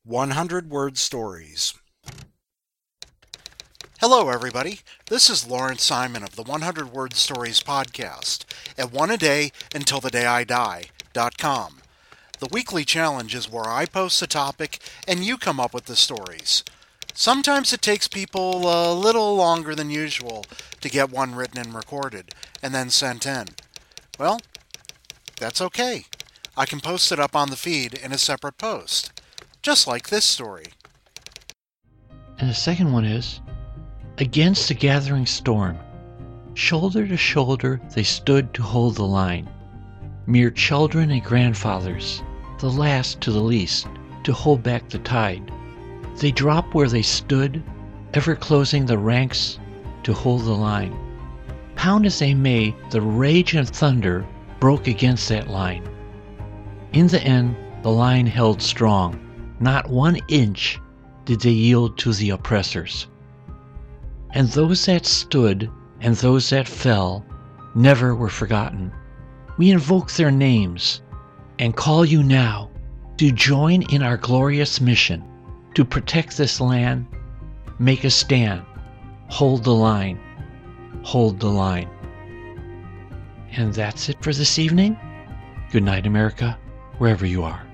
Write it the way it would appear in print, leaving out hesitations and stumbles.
100-word stories. Hello, everybody. This is Lawrence Simon of the 100-word stories podcast at oneaday-until-the-day-I-die.com. The weekly challenge is where I post a topic and you come up with the stories. Sometimes it takes people a little longer than usual to get one written and recorded and then sent in. Well, that's okay. I can post it up on the feed in a separate post. Just like this story. And the second one is, against a gathering storm, shoulder to shoulder they stood to hold the line. Mere children and grandfathers, the last to the least, to hold back the tide. They dropped where they stood, ever closing the ranks to hold the line. Pound as they may, the rage and thunder broke against that line. In the end, the line held strong. Not 1 inch did they yield to the oppressors. And those that stood and those that fell never were forgotten. We invoke their names and call you now to join in our glorious mission to protect this land, make a stand, hold the line, hold the line. And that's it for this evening. Good night, America, wherever you are.